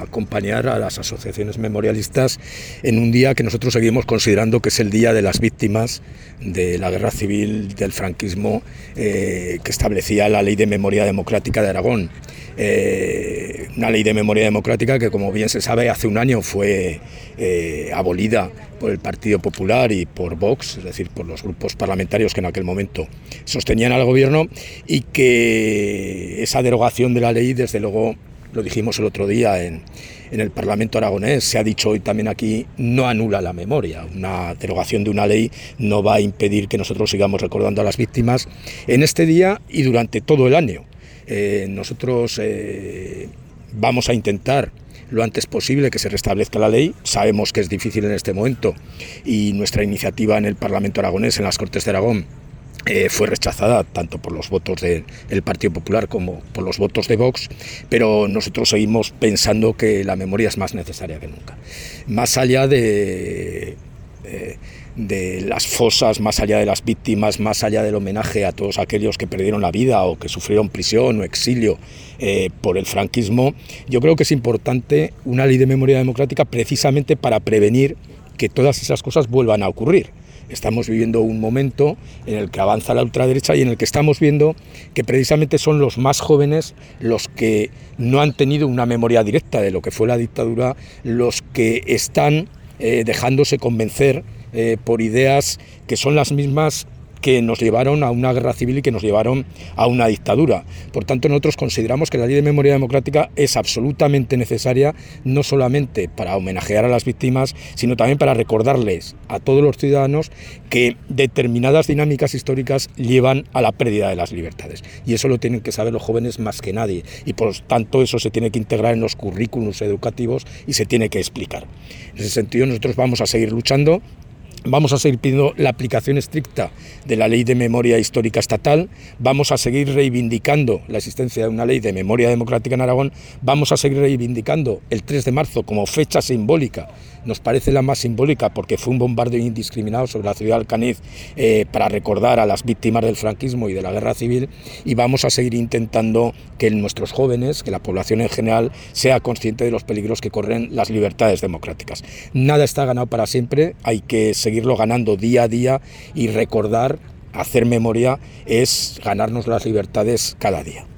acompañar a las asociaciones memorialistas en un día que nosotros seguimos considerando que es el Día de las Víctimas de la Guerra Civil del franquismo que establecía la Ley de Memoria Democrática de Aragón. Una ley de memoria democrática que, como bien se sabe, hace un año fue abolida por el Partido Popular y por Vox, es decir, por los grupos parlamentarios que en aquel momento sostenían al gobierno, y que esa derogación de la ley, desde luego, lo dijimos el otro día en el Parlamento aragonés, se ha dicho hoy también aquí, no anula la memoria. Una derogación de una ley no va a impedir que nosotros sigamos recordando a las víctimas en este día y durante todo el año. Nosotros vamos a intentar lo antes posible que se restablezca la ley. Sabemos que es difícil en este momento y nuestra iniciativa en el Parlamento aragonés, en las Cortes de Aragón, fue rechazada tanto por los votos del Partido Popular como por los votos de Vox, pero nosotros seguimos pensando que la memoria es más necesaria que nunca. Más allá de las fosas, más allá de las víctimas, más allá del homenaje a todos aquellos que perdieron la vida o que sufrieron prisión o exilio por el franquismo, yo creo que es importante una ley de memoria democrática precisamente para prevenir que todas esas cosas vuelvan a ocurrir. Estamos viviendo un momento en el que avanza la ultraderecha y en el que estamos viendo que precisamente son los más jóvenes los que no han tenido una memoria directa de lo que fue la dictadura, los que están dejándose convencer por ideas que son las mismas que nos llevaron a una guerra civil y que nos llevaron a una dictadura. Por tanto, nosotros consideramos que la Ley de Memoria Democrática es absolutamente necesaria, no solamente para homenajear a las víctimas, sino también para recordarles a todos los ciudadanos que determinadas dinámicas históricas llevan a la pérdida de las libertades. Y eso lo tienen que saber los jóvenes más que nadie. Y por tanto, eso se tiene que integrar en los currículos educativos y se tiene que explicar. En ese sentido, nosotros vamos a seguir luchando. Vamos a seguir pidiendo la aplicación estricta de la Ley de Memoria Histórica Estatal, vamos a seguir reivindicando la existencia de una Ley de Memoria Democrática en Aragón, vamos a seguir reivindicando el 3 de marzo como fecha simbólica, nos parece la más simbólica porque fue un bombardeo indiscriminado sobre la ciudad de Alcaniz para recordar a las víctimas del franquismo y de la guerra civil, y vamos a seguir intentando que nuestros jóvenes, que la población en general, sea consciente de los peligros que corren las libertades democráticas. Nada está ganado para siempre, hay que seguirlo ganando día a día y recordar, hacer memoria, es ganarnos las libertades cada día.